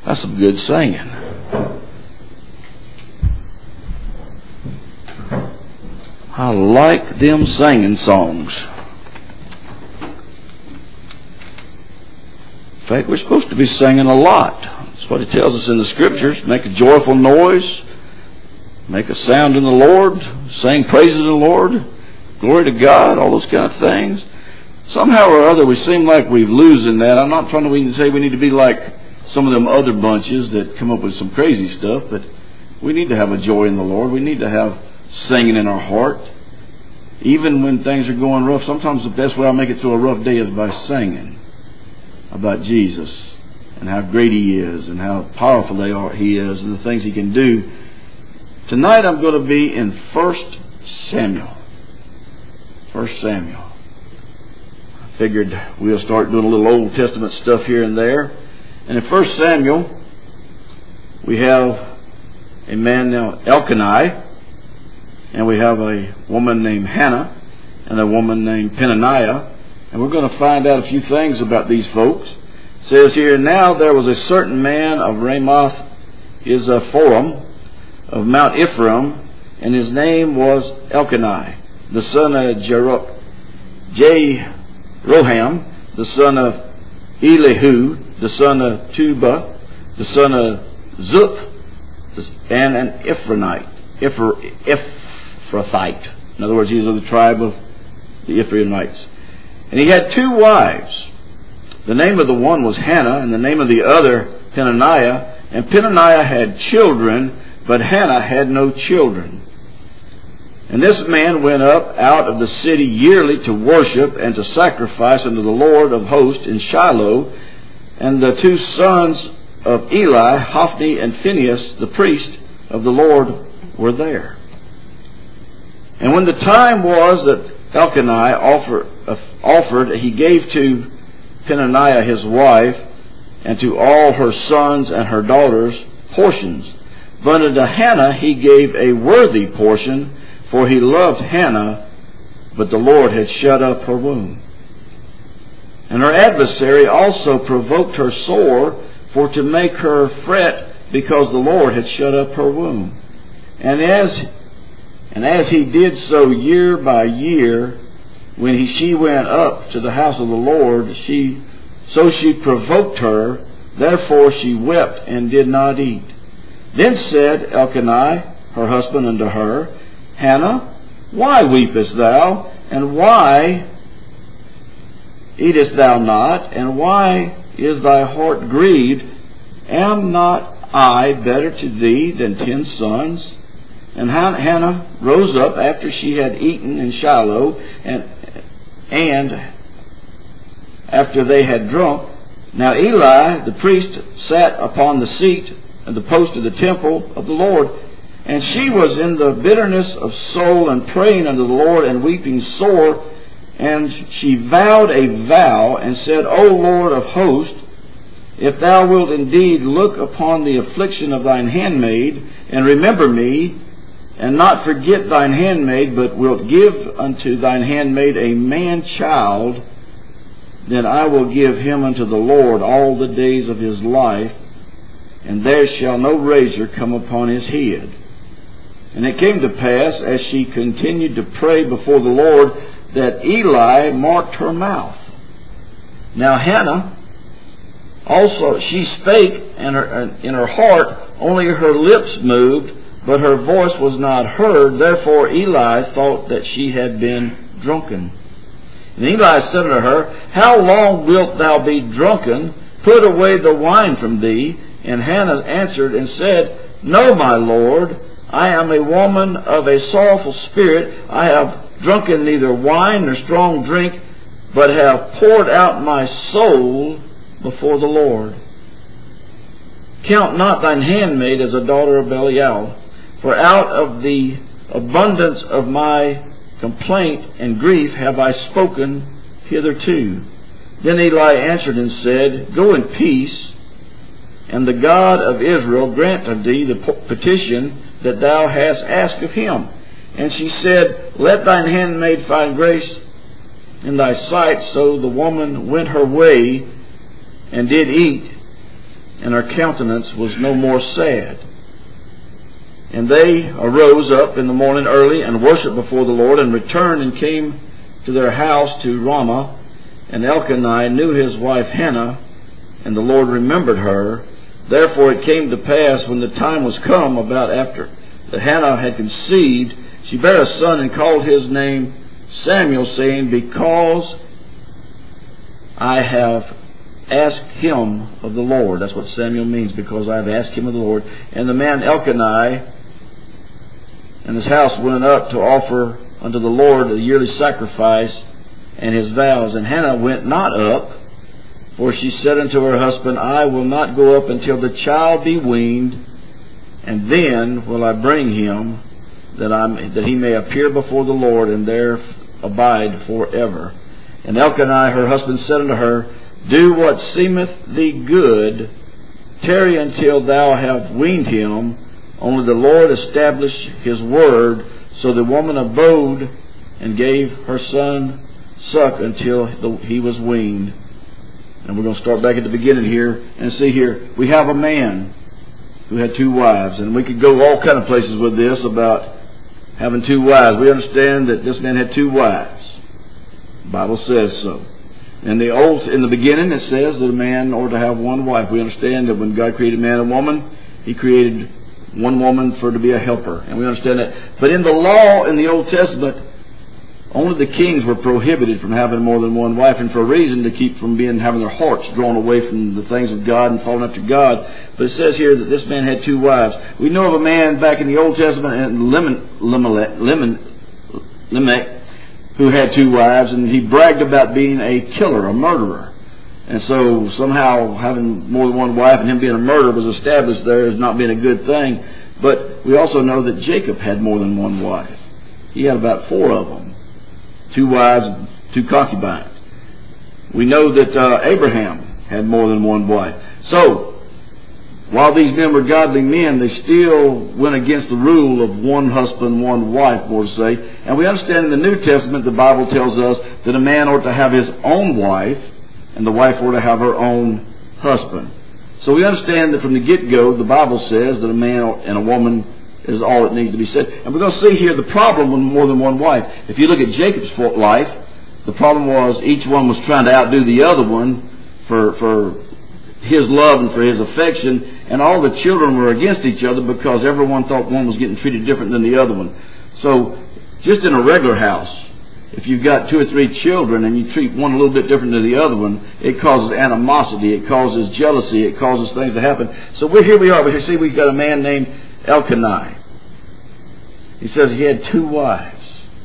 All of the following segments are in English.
That's some good singing. I like them singing songs. In fact, we're supposed to be singing a lot. That's what it tells us in the Scriptures. Make a joyful noise. Make a sound in the Lord. Sing praises to the Lord. Glory to God. All those kind of things. Somehow or other, we seem like we're losing that. I'm not trying to say we need to be like some of them other bunches that come up with some crazy stuff, but we need to have a joy in the Lord. We need to have singing in our heart. Even when things are going rough, sometimes the best way I make it through a rough day is by singing about Jesus and how great He is and how powerful He is and the things He can do. Tonight I'm going to be in 1 Samuel. 1 Samuel. I figured we'll start doing a little Old Testament stuff here and there. And in 1 Samuel, we have a man named Elkanah, and we have a woman named Hannah, and a woman named Peninnah. And we're going to find out a few things about these folks. It says here, now there was a certain man of Ramoth Forum of Mount Ephraim, and his name was Elkanah, the son of Jeroham, the son of Elihu, the son of Tuba, the son of Zuph, and an Ephrathite. In other words, he was of the tribe of the Ephraimites. And he had two wives. The name of the one was Hannah, and the name of the other Peninnah. And Peninnah had children, but Hannah had no children. And this man went up out of the city yearly to worship and to sacrifice unto the Lord of hosts in Shiloh. And the two sons of Eli, Hophni and Phinehas, the priest of the Lord, were there. And when the time was that Elkanah offered, he gave to Peninnah his wife, and to all her sons and her daughters portions. But unto Hannah he gave a worthy portion, for he loved Hannah, but the Lord had shut up her womb. And her adversary also provoked her sore, for to make her fret, because the Lord had shut up her womb. And as he did so year by year, when she went up to the house of the Lord, she provoked her, therefore she wept and did not eat. Then said Elkanah, her husband, unto her, Hannah, why weepest thou, and why eatest thou not, and why is thy heart grieved? Am not I better to thee than 10 sons? And Hannah rose up after she had eaten in Shiloh, and after they had drunk. Now Eli, the priest, sat upon the seat at the post of the temple of the Lord. And she was in the bitterness of soul, and praying unto the Lord, and weeping sore. And she vowed a vow, and said, O Lord of hosts, if thou wilt indeed look upon the affliction of thine handmaid, and remember me, and not forget thine handmaid, but wilt give unto thine handmaid a man-child, then I will give him unto the Lord all the days of his life, and there shall no razor come upon his head. And it came to pass, as she continued to pray before the Lord, that Eli marked her mouth. Now Hannah also, she spake in her heart, only her lips moved, but her voice was not heard. Therefore Eli thought that she had been drunken. And Eli said unto her, How long wilt thou be drunken? Put away the wine from thee. And Hannah answered and said, No, my Lord, I am a woman of a sorrowful spirit. I have drunken neither wine nor strong drink, but have poured out my soul before the Lord. Count not thine handmaid as a daughter of Belial, for out of the abundance of my complaint and grief have I spoken hitherto. Then Eli answered and said, Go in peace, and the God of Israel grant unto thee the petition that thou hast asked of him. And she said, Let thine handmaid find grace in thy sight. So the woman went her way and did eat. and her countenance was no more sad. And they arose up in the morning early, and worshipped before the Lord, and returned and came to their house to Ramah. And Elkanah knew his wife Hannah, and the Lord remembered her. Therefore it came to pass, when the time was come, about after that Hannah had conceived, she bare a son, and called his name Samuel, saying, Because I have asked him of the Lord. That's what Samuel means, because I have asked him of the Lord. And the man Elkanah and his house went up to offer unto the Lord a yearly sacrifice and his vows. And Hannah went not up, for she said unto her husband, I will not go up until the child be weaned, and then will I bring him, that he may appear before the Lord, and there abide forever. And Elkanah her husband said unto her, Do what seemeth thee good, tarry until thou have weaned him. Only the Lord establish his word. So the woman abode and gave her son suck until he was weaned. And we're going to start back at the beginning here and see here. We have a man who had 2 wives. And we could go all kind of places with this about having 2 wives. We understand that this man had 2 wives. The Bible says so. In the beginning it says that a man ought to have 1 wife. We understand that when God created man and woman, He created 1 woman to be a helper. And we understand that. But in the law in the Old Testament, only the kings were prohibited from having more than 1 wife, and for a reason, to keep from having their hearts drawn away from the things of God and falling after God. But it says here that this man had 2 wives. We know of a man back in the Old Testament, Lamech, who had 2 wives, and he bragged about being a killer, a murderer. And so somehow having more than 1 wife and him being a murderer was established there as not being a good thing. But we also know that Jacob had more than 1 wife. He had about 4 of them. 2 wives and 2 concubines. We know that Abraham had more than 1 wife. So, while these men were godly men, they still went against the rule of 1 husband, 1 wife, more to say. And we understand in the New Testament, the Bible tells us that a man ought to have his own wife, and the wife ought to have her own husband. So we understand that from the get-go, the Bible says that a man and a woman is all that needs to be said. And we're going to see here the problem with more than 1 wife. If you look at Jacob's life, the problem was each one was trying to outdo the other one for his love and for his affection, and all the children were against each other because everyone thought one was getting treated different than the other one. So, just in a regular house, if you've got 2 or 3 children and you treat one a little bit different than the other one, it causes animosity, it causes jealousy, it causes things to happen. So here we are. See, we've got a man named Elkanah. He says he had 2 wives.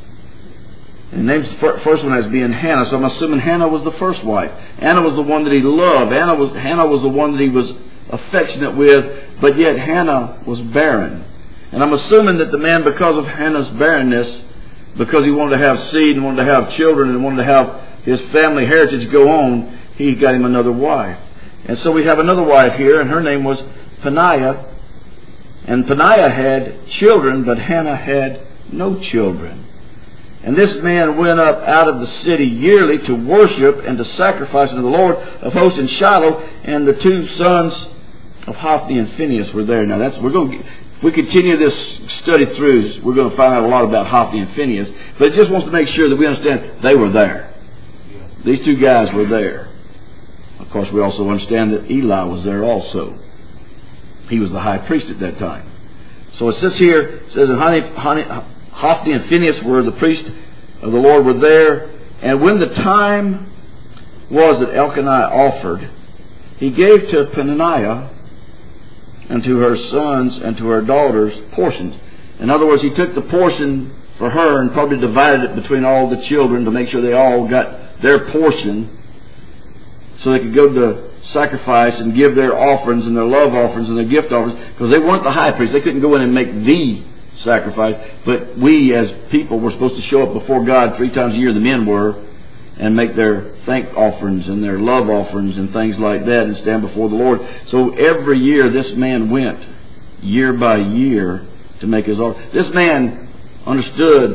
And names the first one as being Hannah. So I'm assuming Hannah was the first wife. Hannah was the one that he loved. Hannah was the one that he was affectionate with. But yet Hannah was barren. And I'm assuming that the man, because of Hannah's barrenness, because he wanted to have seed and wanted to have children and wanted to have his family heritage go on, he got him another wife. And so we have another wife here, and her name was Peninnah. And Peninnah had children, but Hannah had no children. And this man went up out of the city yearly to worship and to sacrifice unto the Lord of hosts in Shiloh, and the 2 sons of Hophni and Phinehas were there. Now if we continue this study through, we're going to find out a lot about Hophni and Phinehas, but it just wants to make sure that we understand they were there. These 2 guys were there. Of course, we also understand that Eli was there also. He was the high priest at that time. So it says here, it says that Hophni and Phinehas were the priests of the Lord were there. And when the time was that Elkanah offered, he gave to Peninnah and to her sons and to her daughters portions. In other words, he took the portion for her and probably divided it between all the children to make sure they all got their portion, so they could go to sacrifice and give their offerings and their love offerings and their gift offerings, because they weren't the high priest. They couldn't go in and make the sacrifice. But we as people were supposed to show up before God 3 times a year, the men were, and make their thank offerings and their love offerings and things like that and stand before the Lord. So every year this man went, year by year, to make his offering. This man understood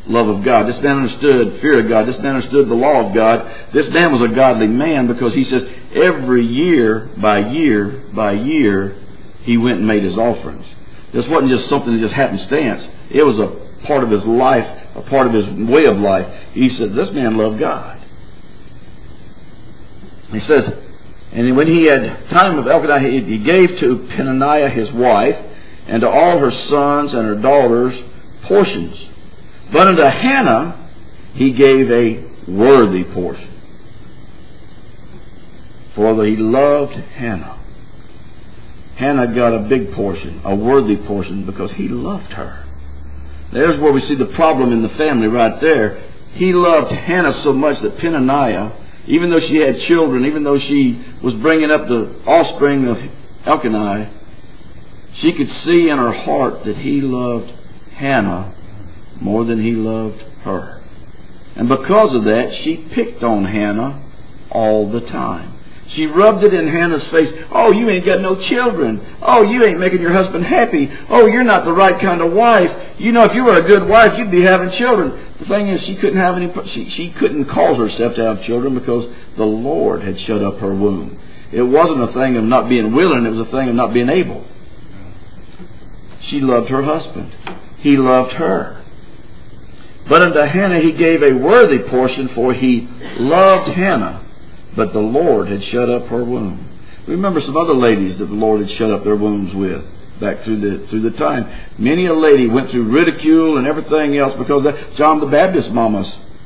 love of God. This man understood fear of God. This man understood the law of God. This man was a godly man because he says every year by year by year he went and made his offerings. This wasn't just something that just happenstance. It was a part of his life, a part of his way of life. He said this man loved God. He says, and when he had time of Elkanah, he gave to Peninnah his wife, and to all her sons and her daughters portions. But unto Hannah he gave a worthy portion. For he loved Hannah. Hannah got a big portion, a worthy portion, because he loved her. There's where we see the problem in the family right there. He loved Hannah so much that Peninnah, even though she had children, even though she was bringing up the offspring of Elkanah, she could see in her heart that he loved Hannah more than he loved her. And because of that, she picked on Hannah all the time. She rubbed it in Hannah's face. Oh, you ain't got no children. Oh, you ain't making your husband happy. Oh, you're not the right kind of wife. You know, if you were a good wife, you'd be having children. The thing is, she couldn't have any. She couldn't cause herself to have children because the Lord had shut up her womb. It wasn't a thing of not being willing. It was a thing of not being able. She loved her husband. He loved her. But unto Hannah he gave a worthy portion, for he loved Hannah. But the Lord had shut up her womb. Remember some other ladies that the Lord had shut up their wombs with back through the time. Many a lady went through ridicule and everything else because John the Baptist's mama's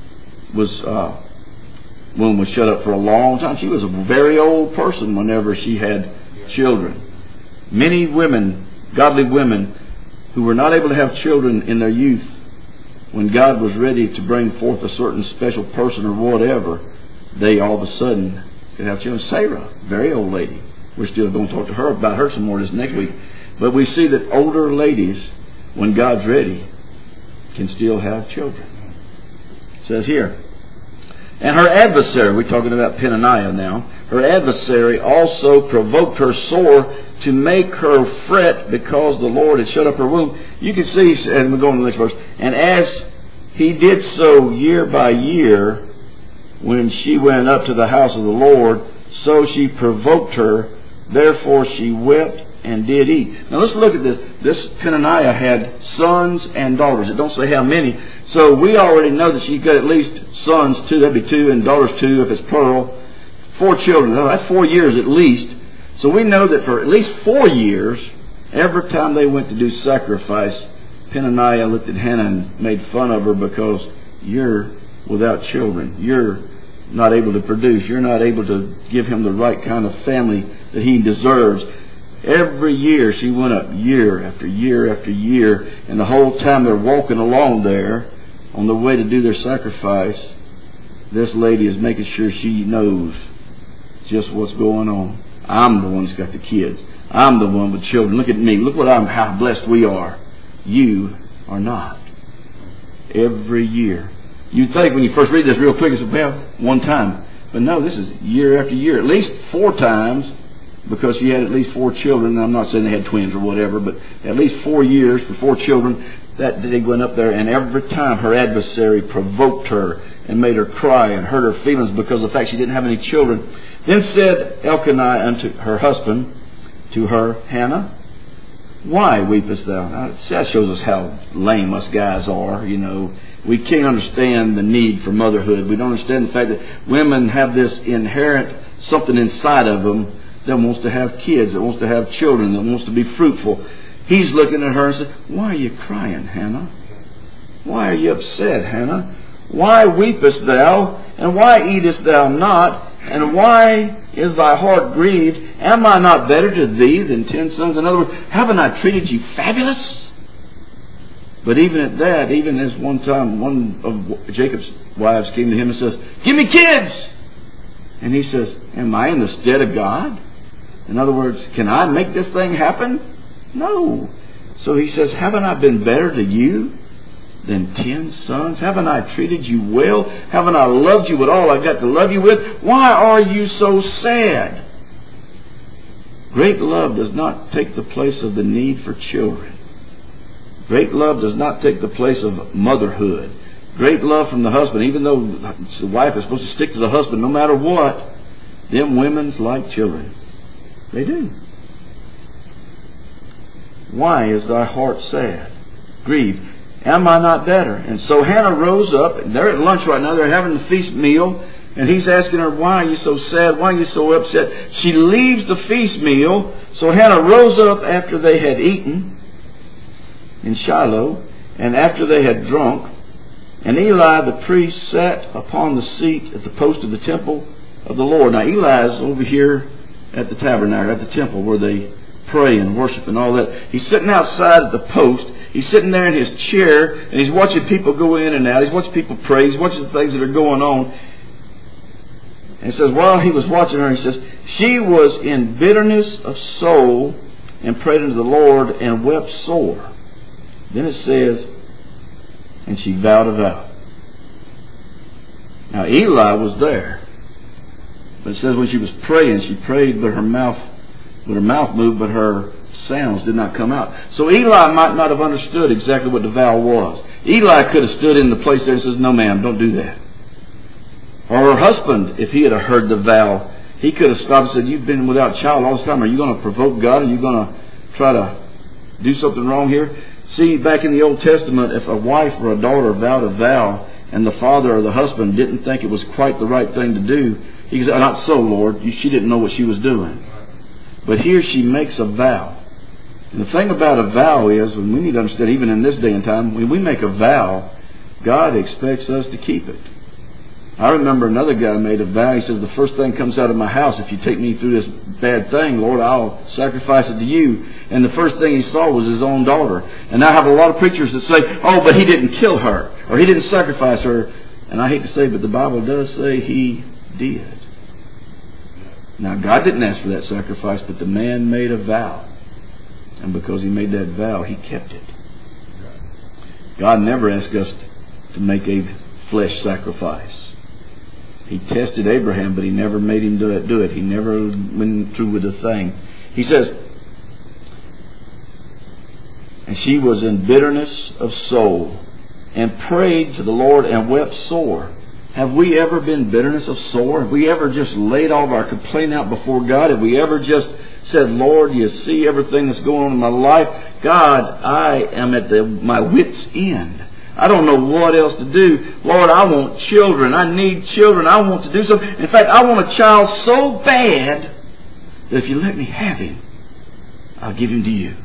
womb was shut up for a long time. She was a very old person whenever she had children. Many women, godly women, who were not able to have children in their youth, when God was ready to bring forth a certain special person or whatever, they all of a sudden could have children. Sarah, very old lady. We're still going to talk to her about her some more this next week. But we see that older ladies, when God's ready, can still have children. It says here, and her adversary, we're talking about Peninnah now, her adversary also provoked her sore to make her fret because the Lord had shut up her womb. You can see, and we're going to the next verse, and as he did so year by year, when she went up to the house of the Lord, so she provoked her, therefore she wept and did eat. Now let's look at this. This Peninnah had sons and daughters. It don't say how many. So we already know that she got at least sons 2, that'd be 2, and daughters 2 if it's plural. 4 children. Now, that's 4 years at least. So we know that for at least 4 years, every time they went to do sacrifice, Peninnah looked at Hannah and made fun of her because you're without children. You're not able to produce. You're not able to give him the right kind of family that he deserves. Every year she went up, year after year after year, and the whole time they're walking along there on the way to do their sacrifice, this lady is making sure she knows just what's going on. I'm the one that's got the kids. I'm the one with children. Look at me. Look how blessed we are. You are not. Every year. You think when you first read this real quick, it's well, one time. But no, this is year after year. At least 4 times, because she had at least 4 children. I'm not saying they had twins or whatever, but at least 4 years for 4 children, that they went up there, and every time her adversary provoked her and made her cry and hurt her feelings because of the fact she didn't have any children. Then said Elkanah unto her husband, to her, Hannah, why weepest thou? Now, that shows us how lame us guys are, you know. We can't understand the need for motherhood. We don't understand the fact that women have this inherent something inside of them that wants to have kids, that wants to have children, that wants to be fruitful. He's looking at her and said, why are you crying, Hannah? Why are you upset, Hannah? Why weepest thou, and why eatest thou not, and why is thy heart grieved? Am I not better to thee than 10 sons? In other words, haven't I treated you fabulous? But even at that, even as one time, one of Jacob's wives came to him and says, give me kids! And he says, am I in the stead of God? In other words, can I make this thing happen? No. So he says, haven't I been better to you than 10 sons? Haven't I treated you well? Haven't I loved you with all I've got to love you with? Why are you so sad? Great love does not take the place of the need for children. Great love does not take the place of motherhood. Great love from the husband, even though the wife is supposed to stick to the husband no matter what, them women's like children. They do. Why is thy heart sad? Grieved. Am I not better? And so Hannah rose up, and they're at lunch right now, they're having the feast meal, and he's asking her, why are you so sad? Why are you so upset? She leaves the feast meal. So Hannah rose up after they had eaten in Shiloh, and after they had drunk. And Eli the priest sat upon the seat at the post of the temple of the Lord. Now Eli is over here at the tabernacle, at the temple where they pray and worship and all that. He's sitting outside at the post. He's sitting there in his chair, and he's watching people go in and out. He's watching people pray. He's watching the things that are going on. And it says, while he was watching her, he says, she was in bitterness of soul and prayed unto the Lord and wept sore. Then it says, and she vowed a vow. Now Eli was there. But it says when she was praying, she prayed, but her mouth moved, but her sounds did not come out. So Eli might not have understood exactly what the vow was. Eli could have stood in the place there and says, no ma'am, don't do that. Or her husband, if he had heard the vow, he could have stopped and said, you've been without child all this time. Are you going to provoke God? Are you going to try to do something wrong here? See, back in the Old Testament, if a wife or a daughter vowed a vow and the father or the husband didn't think it was quite the right thing to do, he said, not so, Lord. She didn't know what she was doing. But here she makes a vow. And the thing about a vow is, and we need to understand even in this day and time, when we make a vow, God expects us to keep it. I remember another guy made a vow. He says, the first thing comes out of my house, if you take me through this bad thing, Lord, I'll sacrifice it to you. And the first thing he saw was his own daughter. And I have a lot of preachers that say, oh, but he didn't kill her, or he didn't sacrifice her. And I hate to say, but the Bible does say he did. Now, God didn't ask for that sacrifice, but the man made a vow. And because he made that vow, he kept it. God never asked us to make a flesh sacrifice. He tested Abraham, but he never made him do it. He never went through with the thing. He says, and she was in bitterness of soul and prayed to the Lord and wept sore. Have we ever been bitterness of soul? Have we ever just laid all of our complaint out before God? Have we ever just said, Lord, you see everything that's going on in my life? God, I am at my wit's end. I don't know what else to do. Lord, I want children. I need children. I want to do something. In fact, I want a child so bad that if you let me have him, I'll give him to you.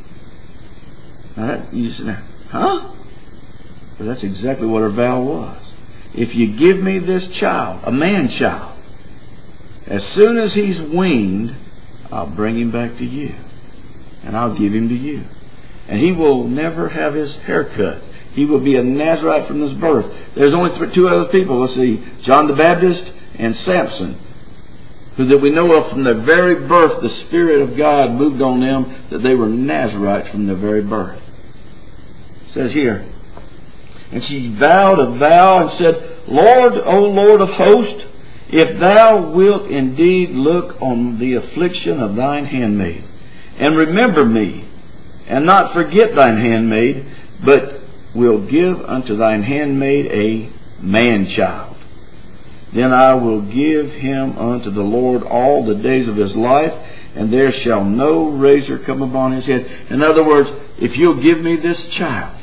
Now, you say, huh? But that's exactly what her vow was. If you give me this child, a man child, as soon as he's weaned, I'll bring him back to you. And I'll give him to you. And he will never have his hair cut. He will be a Nazirite from his birth. There's only two other people. Let's see, John the Baptist and Samson, who that we know of from their very birth, the Spirit of God moved on them, that they were Nazirites from their very birth. It says here, and she vowed a vow and said, Lord, O Lord of hosts, if thou wilt indeed look on the affliction of thine handmaid, and remember me, and not forget thine handmaid, but will give unto thine handmaid a man-child, then I will give him unto the Lord all the days of his life, and there shall no razor come upon his head. In other words, if you'll give me this child,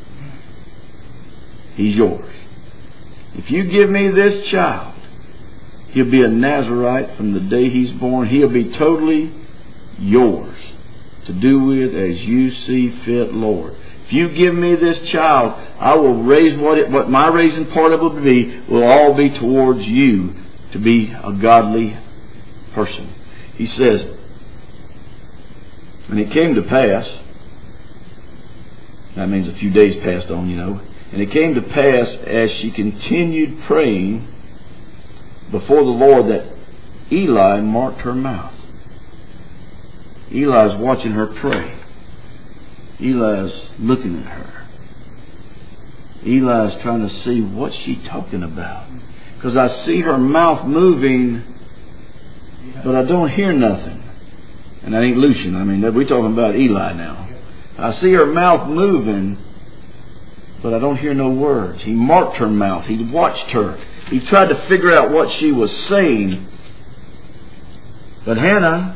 he's yours. If you give me this child, he'll be a Nazirite from the day he's born. He'll be totally yours to do with as you see fit, Lord. If you give me this child, I will raise what my raising part of it will be, will all be towards you to be a godly person. He says, and it came to pass, that means a few days passed on, and it came to pass as she continued praying before the Lord that Eli marked her mouth. Eli's watching her pray. Eli's looking at her. Eli's trying to see what's she talking about. Because I see her mouth moving, but I don't hear nothing. And that ain't Lucian. We're talking about Eli now. I see her mouth moving, but I don't hear no words. He marked her mouth. He watched her. He tried to figure out what she was saying. But Hannah,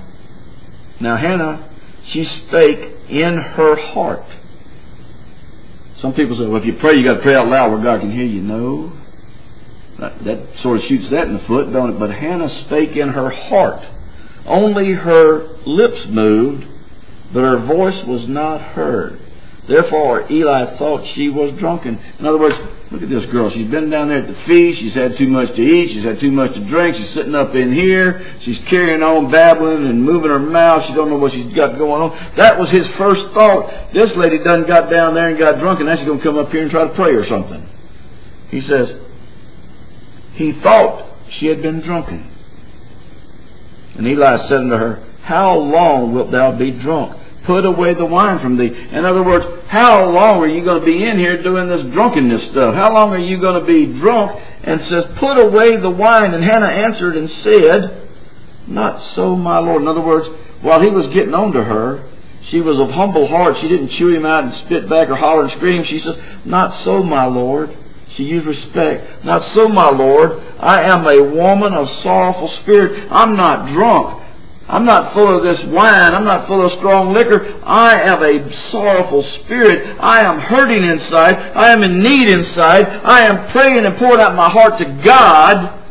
she spake in her heart. Some people say, well, if you pray, you got to pray out loud where God can hear you. No. That sort of shoots that in the foot, don't it? But Hannah spake in her heart. Only her lips moved, but her voice was not heard. Therefore Eli thought she was drunken. In other words, look at this girl. She's been down there at the feast. She's had too much to eat. She's had too much to drink. She's sitting up in here. She's carrying on, babbling and moving her mouth. She don't know what she's got going on. That was his first thought. This lady done got down there and got drunk, and now she's going to come up here and try to pray or something. He says, he thought she had been drunken. And Eli said unto her, how long wilt thou be drunk? Put away the wine from thee. In other words, how long are you going to be in here doing this drunkenness stuff? How long are you going to be drunk? And says, put away the wine. And Hannah answered and said, not so, my Lord. In other words, while he was getting on to her, she was of humble heart. She didn't chew him out and spit back or holler and scream. She says, not so, my Lord. She used respect. Not so, my Lord. I am a woman of sorrowful spirit. I'm not drunk. I'm not full of this wine. I'm not full of strong liquor. I have a sorrowful spirit. I am hurting inside. I am in need inside. I am praying and pouring out my heart to God.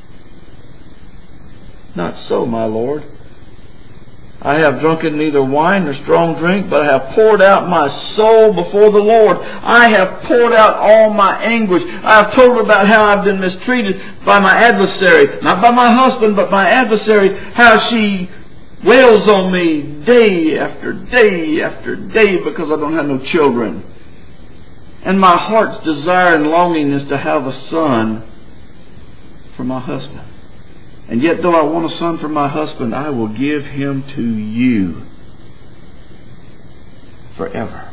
Not so, my Lord. I have drunken neither wine nor strong drink, but I have poured out my soul before the Lord. I have poured out all my anguish. I have told about how I've been mistreated by my adversary. Not by my husband, but my adversary. How she wails on me day after day after day because I don't have no children. And my heart's desire and longing is to have a son for my husband. And yet, though I want a son for my husband, I will give him to you forever.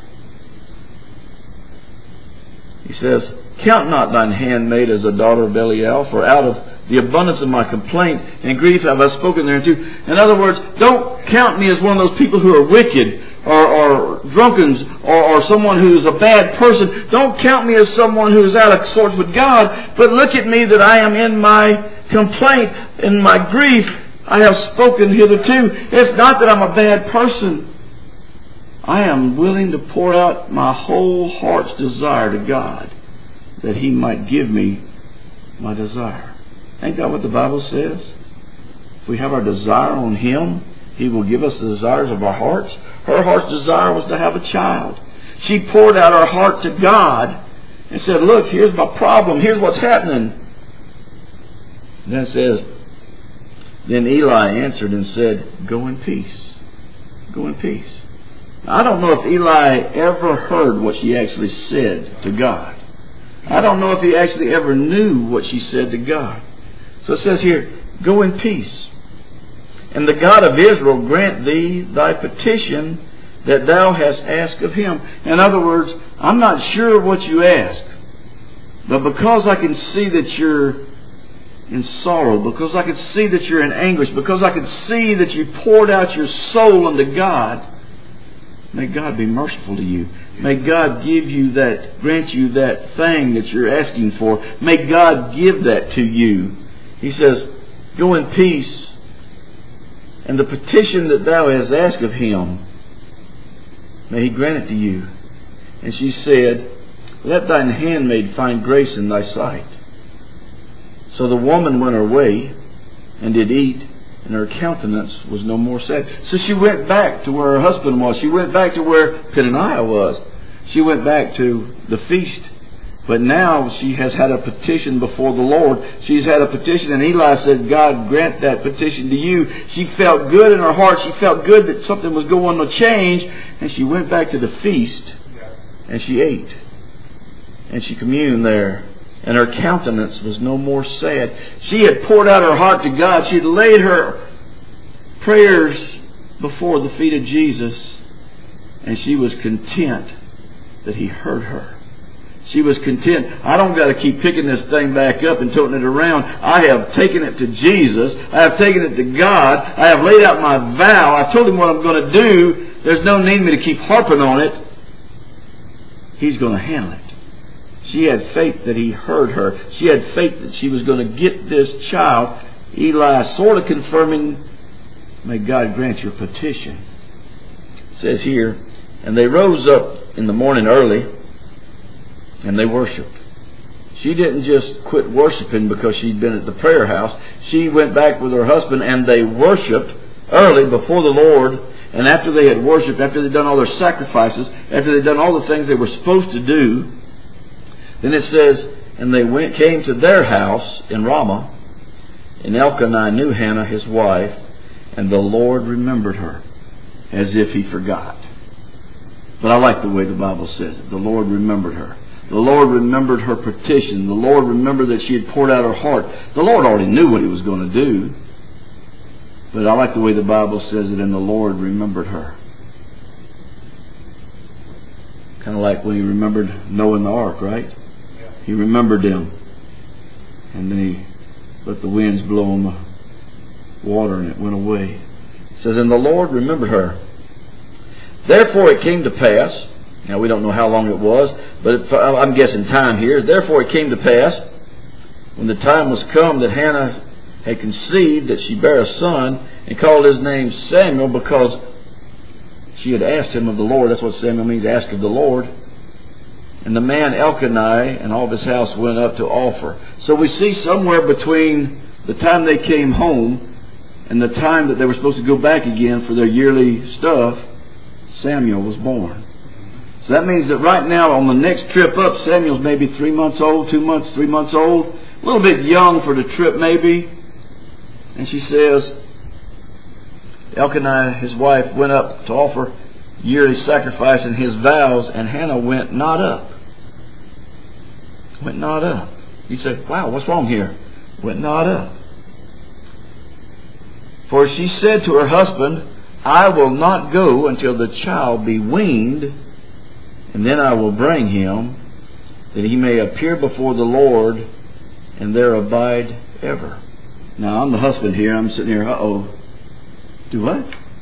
He says, count not thine handmaid as a daughter of Belial, for out of the abundance of my complaint and grief have I spoken thereunto. In other words, don't count me as one of those people who are wicked or drunkens or someone who's a bad person. Don't count me as someone who's out of sorts with God, but look at me that I am in my complaint, in my grief. I have spoken hitherto. It's not that I'm a bad person. I am willing to pour out my whole heart's desire to God that He might give me my desire. Ain't that what the Bible says? If we have our desire on Him, He will give us the desires of our hearts. Her heart's desire was to have a child. She poured out her heart to God and said, look, here's my problem. Here's what's happening. And then it says, then Eli answered and said, go in peace. Go in peace. Now, I don't know if Eli ever heard what she actually said to God. I don't know if he actually ever knew what she said to God. So it says here, go in peace. And the God of Israel grant thee thy petition that thou hast asked of Him. In other words, I'm not sure what you ask, but because I can see that you're in sorrow, because I can see that you're in anguish, because I can see that you poured out your soul unto God, may God be merciful to you. May God give you that, grant you that thing that you're asking for. May God give that to you. He says, go in peace. And the petition that thou hast asked of Him, may He grant it to you. And she said, let thine handmaid find grace in thy sight. So the woman went her way and did eat, and her countenance was no more sad. So she went back to where her husband was. She went back to where Peninnah was. She went back to the feast. But now she has had a petition before the Lord. She's had a petition, and Eli said, God, grant that petition to you. She felt good in her heart. She felt good that something was going to change. And she went back to the feast, and she ate. And she communed there. And her countenance was no more sad. She had poured out her heart to God. She had laid her prayers before the feet of Jesus. And she was content that He heard her. She was content. I don't got to keep picking this thing back up and toting it around. I have taken it to Jesus. I have taken it to God. I have laid out my vow. I told Him what I'm going to do. There's no need me to keep harping on it. He's going to handle it. She had faith that He heard her. She had faith that she was going to get this child. Eli sort of confirming, may God grant your petition. It says here, and they rose up in the morning early, and they worshiped. She didn't just quit worshiping because she'd been at the prayer house. She went back with her husband and they worshiped early before the Lord. And after they had worshiped, after they'd done all their sacrifices, after they'd done all the things they were supposed to do, then it says, and they came to their house in Ramah, and Elkanah knew Hannah his wife, and the Lord remembered her as if He forgot. But I like the way the Bible says it. The Lord remembered her. The Lord remembered her petition. The Lord remembered that she had poured out her heart. The Lord already knew what He was going to do. But I like the way the Bible says it, and the Lord remembered her. Kind of like when He remembered Noah and the ark, right? Yeah. He remembered them. And then He let the winds blow on the water and it went away. It says, and the Lord remembered her. Therefore it came to pass, now we don't know how long it was, but I'm guessing time here. Therefore it came to pass, when the time was come that Hannah had conceived, that she bare a son, and called his name Samuel, because she had asked him of the Lord. That's what Samuel means, ask of the Lord. And the man Elkanah and all of his house went up to offer. So we see somewhere between the time they came home and the time that they were supposed to go back again for their yearly stuff, Samuel was born. So that means that right now on the next trip up, Samuel's maybe 3 months old, 2 months, 3 months old. A little bit young for the trip maybe. And she says, Elkanah, his wife, went up to offer yearly sacrifice and his vows, and Hannah went not up. Went not up. You say, wow, what's wrong here? Went not up. For she said to her husband, I will not go until the child be weaned, and then I will bring him, that he may appear before the Lord, and there abide ever. Now, I'm the husband here. I'm sitting here, do what?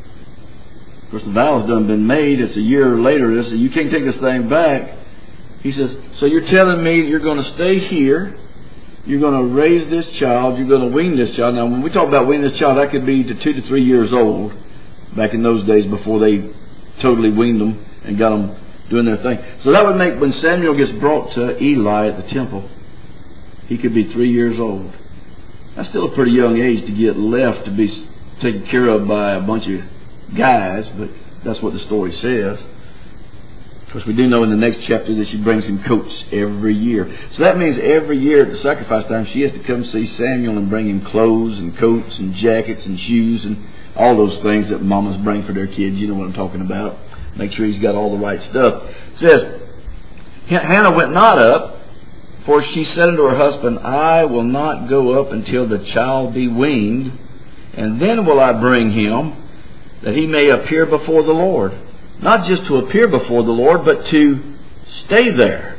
Of course, the vow's done been made. It's a year later. This, you can't take this thing back. He says, so you're telling me you're going to stay here, you're going to raise this child, you're going to wean this child. Now, when we talk about weaning this child, that could be to 2 to 3 years old, back in those days before they totally weaned them and got them doing their thing. So that would make, when Samuel gets brought to Eli at the temple, he could be 3 years old. That's still a pretty young age to get left to be taken care of by a bunch of guys, but that's what the story says. Of course, we do know in the next chapter that she brings him coats every year. So that means every year at the sacrifice time, she has to come see Samuel and bring him clothes and coats and jackets and shoes and all those things that mamas bring for their kids. You know what I'm talking about. Make sure he's got all the right stuff. It says, Hannah went not up, for she said unto her husband, I will not go up until the child be weaned, and then will I bring him, that he may appear before the Lord. Not just to appear before the Lord, but to stay there,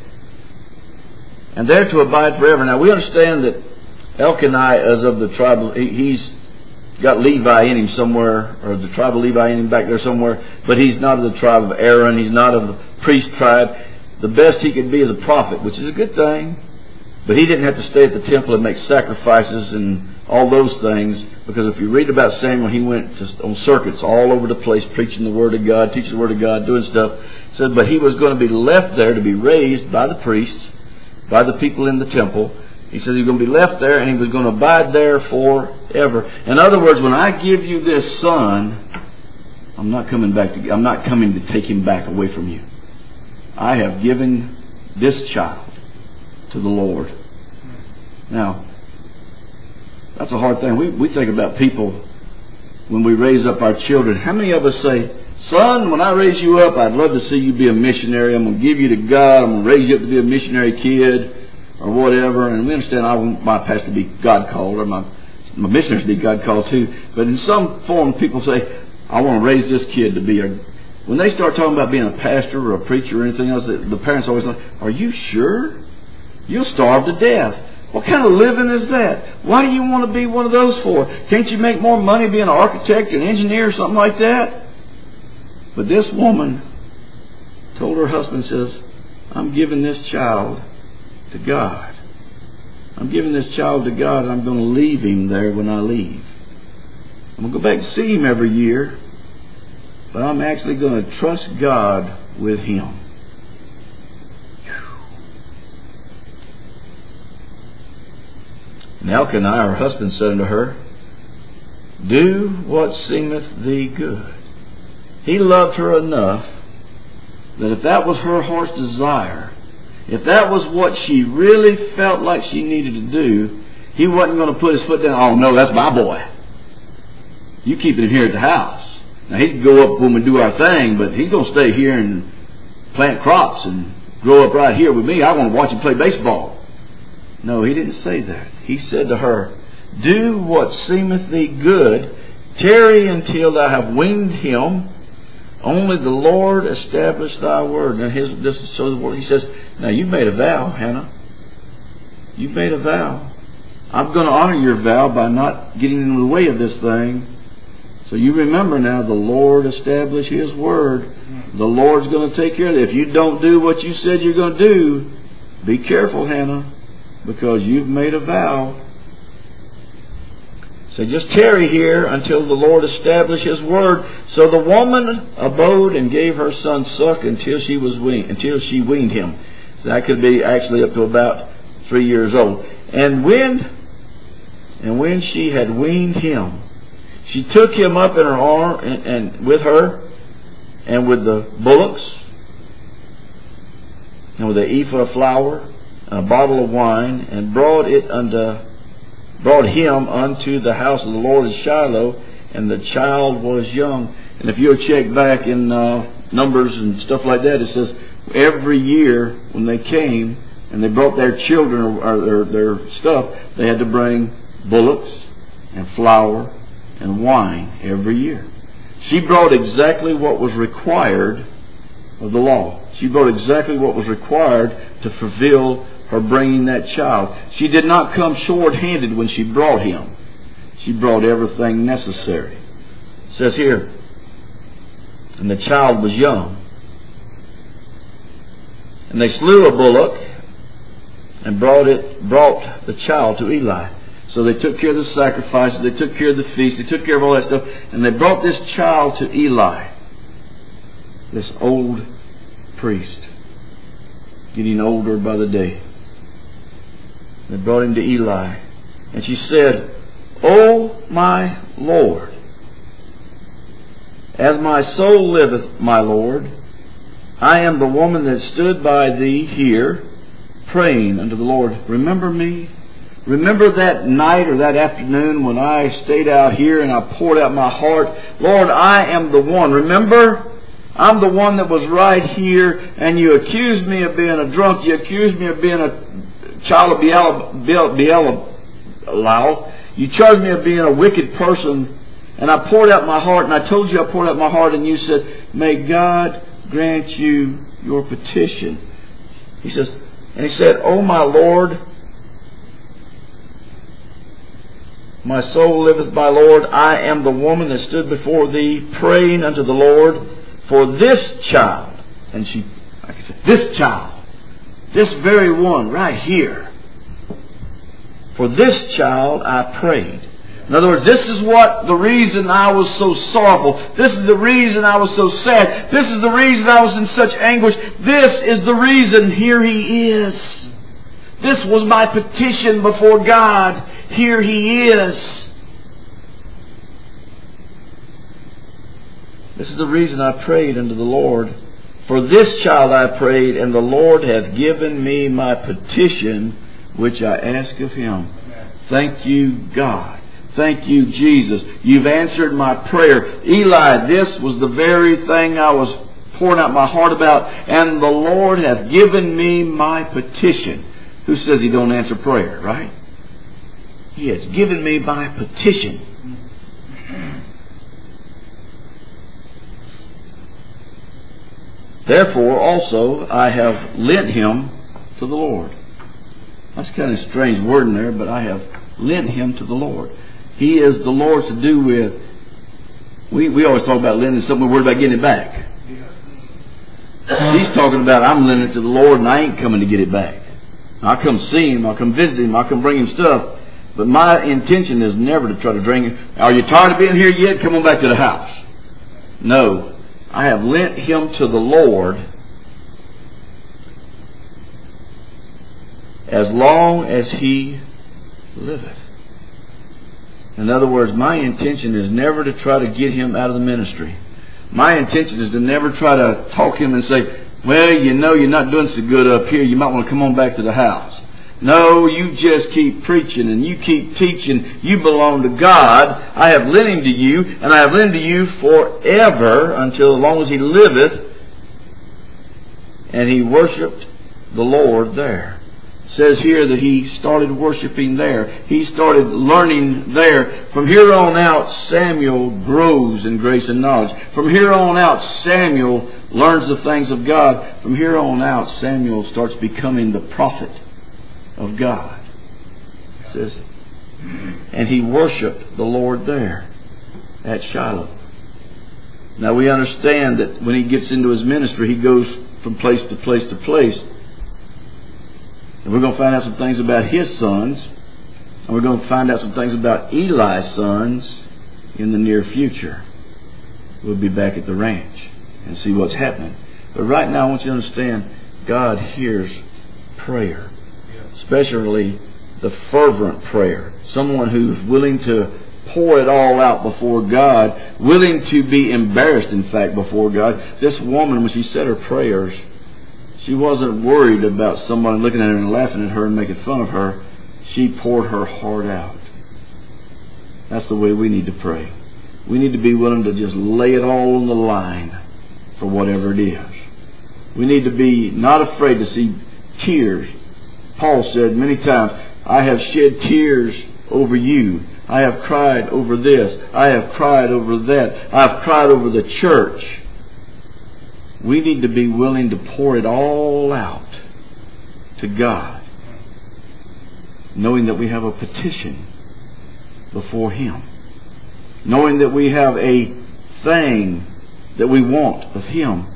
and there to abide forever. Now we understand that Elkanah is of the tribe of, he's got Levi in him somewhere, or the tribe of Levi in him back there somewhere, but he's not of the tribe of Aaron, he's not of the priest tribe. The best he could be is a prophet, which is a good thing, but he didn't have to stay at the temple and make sacrifices and all those things, because if you read about Samuel, he went on circuits all over the place preaching the Word of God, teaching the Word of God, doing stuff. It said, but he was going to be left there to be raised by the priests, by the people in the temple. He said he was going to be left there and he was going to abide there forever. In other words, when I give you this son, I'm not coming to take him back away from you. I have given this child to the Lord. Now, that's a hard thing. We think about people when we raise up our children. How many of us say, son, when I raise you up, I'd love to see you be a missionary. I'm going to give you to God. I'm going to raise you up to be a missionary kid or whatever. And we understand I want my pastor to be God-called, or my missionaries to be God-called too. But in some form, people say, I want to raise this kid to be When they start talking about being a pastor or a preacher or anything else, the parents always like, are you sure? You'll starve to death. What kind of living is that? Why do you want to be one of those for? Can't you make more money being an architect, an engineer, or something like that? But this woman told her husband, says, I'm giving this child to God. I'm giving this child to God, and I'm going to leave him there when I leave. I'm going to go back to see him every year, but I'm actually going to trust God with him. And Elkanah, her husband, said unto her, do what seemeth thee good. He loved her enough that if that was her heart's desire, if that was what she really felt like she needed to do, he wasn't going to put his foot down. Oh no, that's my boy. You keep him here at the house. Now he can go up when we do our thing, but he's going to stay here and plant crops and grow up right here with me. I want to watch him play baseball. No, he didn't say that. He said to her, do what seemeth thee good. Tarry until thou have weaned him. Only the Lord establish thy word. Now this is so the word. He says, now you've made a vow, Hannah. You've made a vow. I'm going to honor your vow by not getting in the way of this thing. So you remember now, the Lord established his word. The Lord's going to take care of it. If you don't do what you said you're going to do, be careful, Hannah, because you've made a vow. So just tarry here until the Lord establish his word. So the woman abode and gave her son suck until she weaned him. So that could be actually up to about 3 years old. And when she had weaned him, she took him up in her arm and with her, and with the bullocks, and with an ephah of flour, and a bottle of wine, and brought him unto the house of the Lord at Shiloh, and the child was young. And if you'll check back in Numbers and stuff like that, it says every year when they came and they brought their children or their stuff, they had to bring bullocks and flour and wine every year. She brought exactly what was required of the law. She brought exactly what was required to fulfill her bringing that child. She did not come short-handed when she brought him. She brought everything necessary. It says here, and the child was young. And they slew a bullock and brought the child to Eli. So they took care of the sacrifices, they took care of the feast, they took care of all that stuff, and they brought this child to Eli, this old priest, getting older by the day. They brought him to Eli, and she said, O my Lord, as my soul liveth, my Lord, I am the woman that stood by thee here, praying unto the Lord. Remember me? Remember that night or that afternoon when I stayed out here and I poured out my heart? Lord, I am the one. Remember? I'm the one that was right here, and you accused me of being a drunk. You accused me of being a child of Belial. You charged me of being a wicked person. And I poured out my heart, and I told you I poured out my heart, and you said, may God grant you your petition. He said, O my Lord, my soul liveth, my Lord, I am the woman that stood before thee, praying unto the Lord for this child. And she, like I said, this child, this very one right here. For this child I prayed. In other words, this is the reason I was so sorrowful. This is the reason I was so sad. This is the reason I was in such anguish. This is the reason here he is. This was my petition before God. Here he is. This is the reason I prayed unto the Lord. For this child I prayed, and the Lord hath given me my petition, which I ask of him. Thank you, God. Thank you, Jesus. You've answered my prayer. Eli, this was the very thing I was pouring out my heart about, and the Lord hath given me my petition. Who says he don't answer prayer, right? He has given me my petition. Therefore also I have lent him to the Lord. That's kind of strange wording there, but I have lent him to the Lord. He is the Lord to do with. We always talk about lending something, we're worried about getting it back. She's talking about, I'm lending it to the Lord and I ain't coming to get it back. I'll come see him, I'll come visit him, I'll come bring him stuff. But my intention is never to try to drain him. Are you tired of being here yet? Come on back to the house. No. I have lent him to the Lord as long as he liveth. In other words, my intention is never to try to get him out of the ministry. My intention is to never try to talk him and say, well, you know you're not doing so good up here. You might want to come on back to the house. No, you just keep preaching and you keep teaching. You belong to God. I have lent him to you, and I have lent him to you forever, until as long as he liveth. And he worshipped the Lord there. It says here that he started worshiping there. He started learning there. From here on out, Samuel grows in grace and knowledge. From here on out, Samuel learns the things of God. From here on out, Samuel starts becoming the prophet of God. It says, and he worshipped the Lord there at Shiloh. Now we understand that when he gets into his ministry, he goes from place to place to place. And we're going to find out some things about his sons. And we're going to find out some things about Eli's sons in the near future. We'll be back at the ranch and see what's happening. But right now I want you to understand, God hears prayer. Especially the fervent prayer. Someone who's willing to pour it all out before God. Willing to be embarrassed, in fact, before God. This woman, when she said her prayers, she wasn't worried about somebody looking at her and laughing at her and making fun of her. She poured her heart out. That's the way we need to pray. We need to be willing to just lay it all on the line for whatever it is. We need to be not afraid to see tears. Paul said many times, I have shed tears over you. I have cried over this. I have cried over that. I have cried over the church. We need to be willing to pour it all out to God, knowing that we have a petition before Him, knowing that we have a thing that we want of Him.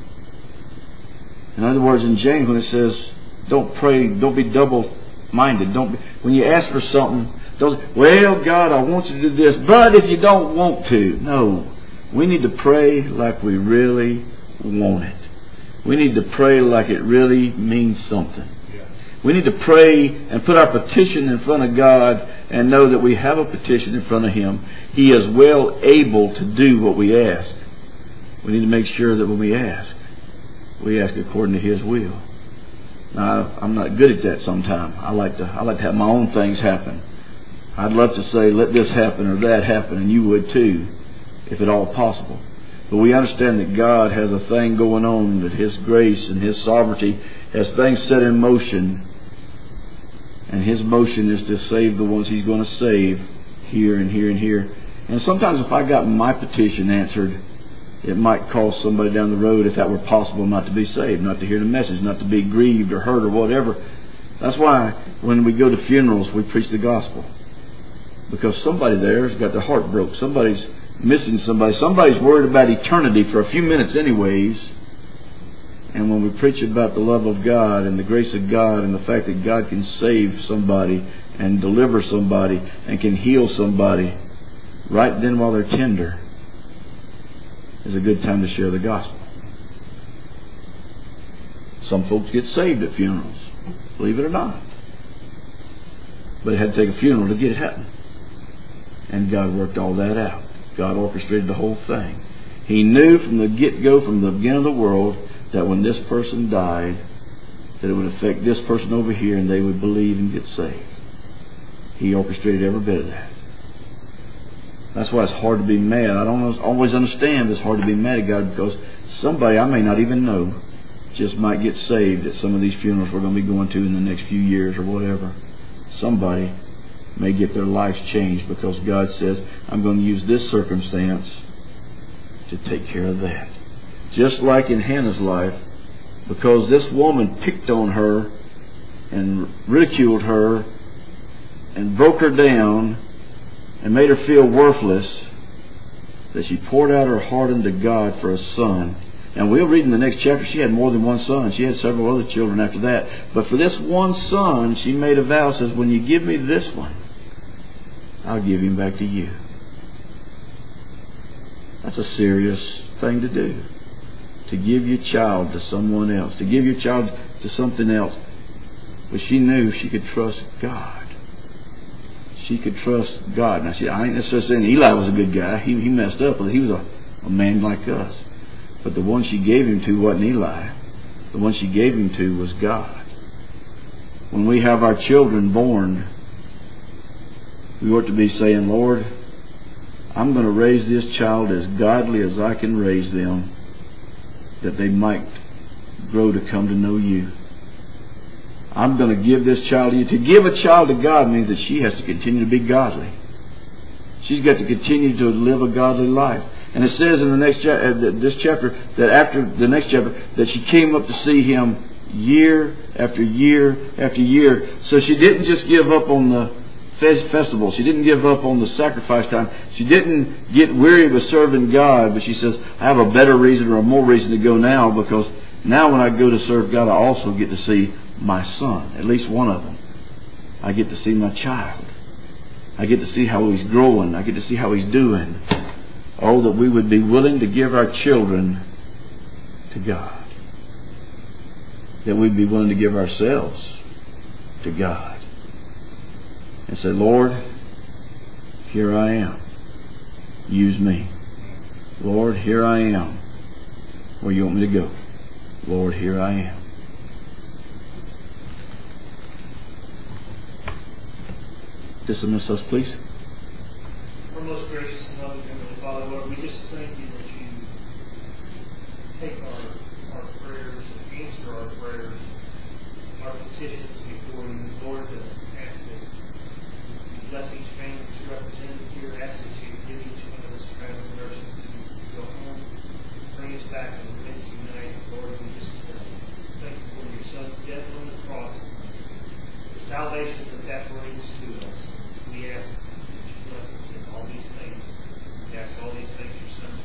In other words, in James, when it says, don't pray, don't be double-minded. When you ask for something, don't, well, God, I want you to do this, but if you don't want to. No. We need to pray like we really want it. We need to pray like it really means something. We need to pray and put our petition in front of God and know that we have a petition in front of Him. He is well able to do what we ask. We need to make sure that when we ask according to His will. Now, I'm not good at that sometimes. I like to have my own things happen. I'd love to say, let this happen or that happen, and you would too, if at all possible. But we understand that God has a thing going on, that His grace and His sovereignty has things set in motion. And His motion is to save the ones He's going to save here and here and here. And sometimes if I got my petition answered, it might cause somebody down the road, if that were possible, not to be saved, not to hear the message, not to be grieved or hurt or whatever. That's why when we go to funerals, we preach the gospel. Because somebody there has got their heart broke. Somebody's missing somebody. Somebody's worried about eternity for a few minutes anyways. And when we preach about the love of God and the grace of God and the fact that God can save somebody and deliver somebody and can heal somebody right then while they're tender, is a good time to share the gospel. Some folks get saved at funerals, believe it or not. But it had to take a funeral to get it happen. And God worked all that out. God orchestrated the whole thing. He knew from the get-go, from the beginning of the world, that when this person died, that it would affect this person over here and they would believe and get saved. He orchestrated every bit of that. That's why it's hard to be mad. I don't always understand it's hard to be mad at God, because somebody I may not even know just might get saved at some of these funerals we're going to be going to in the next few years or whatever. Somebody may get their lives changed because God says, I'm going to use this circumstance to take care of that. Just like in Hannah's life, because this woman picked on her and ridiculed her and broke her down and made her feel worthless, that she poured out her heart unto God for a son. And we'll read in the next chapter, she had more than one son. She had several other children after that. But for this one son, she made a vow, says, when you give me this one, I'll give him back to you. That's a serious thing to do. To give your child to someone else. To give your child to something else. But she knew she could trust God. She could trust God. Now, I ain't necessarily saying Eli was a good guy. He messed up, but he was a man like us. But the one she gave him to wasn't Eli. The one she gave him to was God. When we have our children born, we ought to be saying, Lord, I'm going to raise this child as godly as I can raise them, that they might grow to come to know you. I'm going to give this child to you. To give a child to God means that she has to continue to be godly. She's got to continue to live a godly life. And it says in the next this chapter, that after the next chapter, that she came up to see him year after year after year. So she didn't just give up on the festival. She didn't give up on the sacrifice time. She didn't get weary of serving God, but she says, I have a better reason or a more reason to go now, because now when I go to serve God, I also get to see my son, at least one of them. I get to see my child. I get to see how he's growing. I get to see how he's doing. Oh, that we would be willing to give our children to God. That we'd be willing to give ourselves to God. And say, Lord, here I am. Use me. Lord, here I am. Where you want me to go. Lord, here I am. Dismiss us, please. Our most gracious and loving Heavenly Father, Lord, we just thank you that you take our prayers and answer our prayers, our petitions before you. Lord, ask that you bless each family that's represented here. Ask that you give each one of us traveling mercy to go home, bring us back on Wednesday night. Lord, we just thank you for your Son's death on the cross, the salvation that brings to us. We ask that you bless us in all these things. We ask all these things in your Son,